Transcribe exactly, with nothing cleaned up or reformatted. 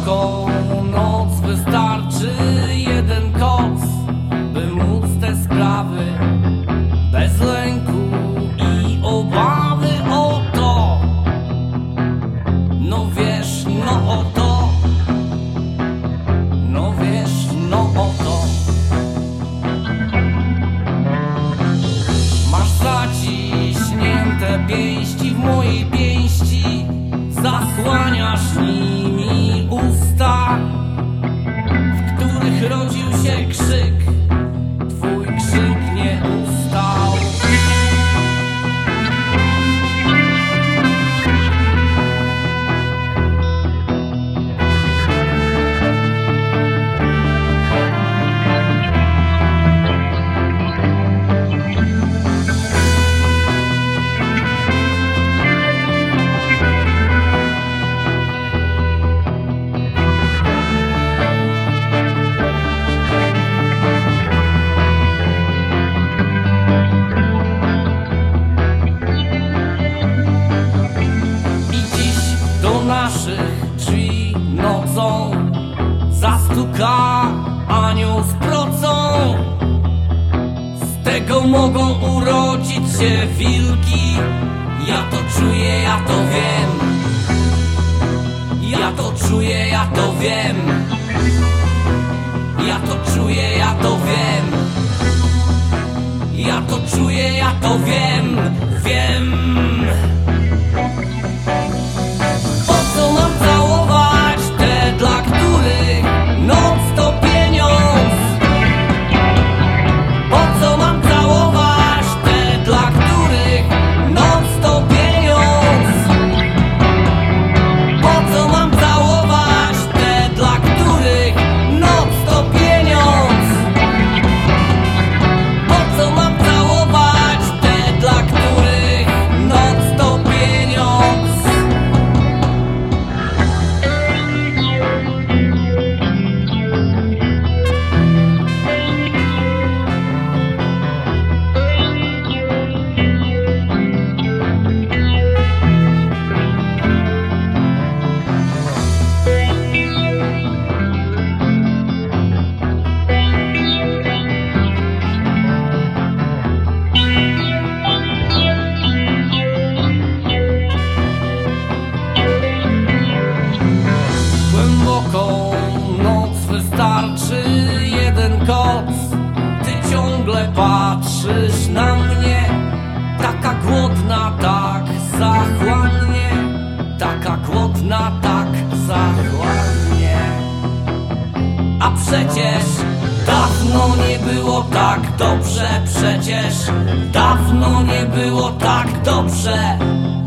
Głęboką noc wystarczy jeden koc, by móc te sprawy bez lęku i obawy o to. No wiesz, no o to, no wiesz, no o to. Masz zaciśnięte pięści w mojej pięści, zasłaniasz nimi usta, w których rodził się krzyk. Twój krzyk nie ustał. Naszych drzwi nocą zastuka anioł z procą. Z tego mogą urodzić się wilki. Ja to czuję, ja to wiem. Ja to czuję, ja to wiem. Ja to czuję, ja to wiem. Ja to czuję, ja to wiem. Wiem. Noc wystarczy jeden koc. Ty ciągle patrzysz na mnie, taka głodna, tak zachłannie, taka głodna, tak zachłannie. A przecież dawno nie było tak dobrze, przecież dawno nie było tak dobrze.